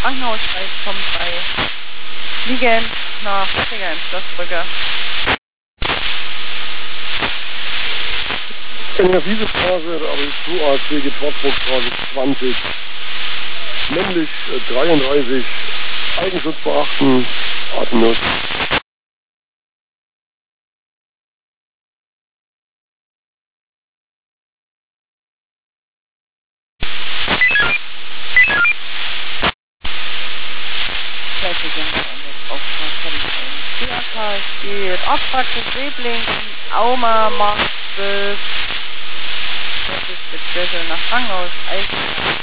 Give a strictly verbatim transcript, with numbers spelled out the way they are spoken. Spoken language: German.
Krankenhaus kommt bei Liegen nach Finger in Schlossbrücke. Energiephase, aber ist so A C Getrocknungsphase zwanzig. Männlich äh, dreiunddreißig. Eigenschutz beachten. Atemlos. D A K steht Aufpraxis Sebling, Auma, Markt zwölf. Das ist der Schlüssel nach Krankenhaus, Eichen.